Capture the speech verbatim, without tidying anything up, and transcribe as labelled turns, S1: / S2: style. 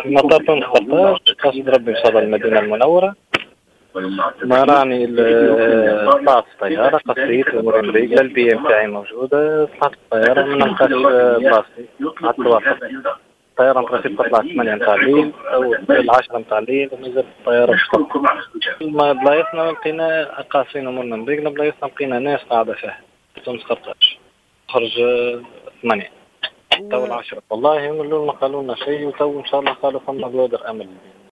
S1: مطار تونس خرطاج، قصد ربي إن شاء الله المدينة المنورة. ما راني طلعت الطيارة قصيت أموري مريقلة، البي متاعي موجودة، طلعت الطيارة ما نلقاش بلاصتي على التوافق. الطيارة برانسيب تطلع ثمانية متاع الليل أو العشرة متاع الليل ونزلت الطيارة بالصبح. ما بلايصنا لقينا قاصين أمورنا مريقلة، بلايصنا لقينا ناس قاعدة فيها تونس خرطاج. خرج ثمانية تو العشرة والله من الأول ما قالوا لنا شيء، وتو إن شاء الله قالوا فما بوادر أمل.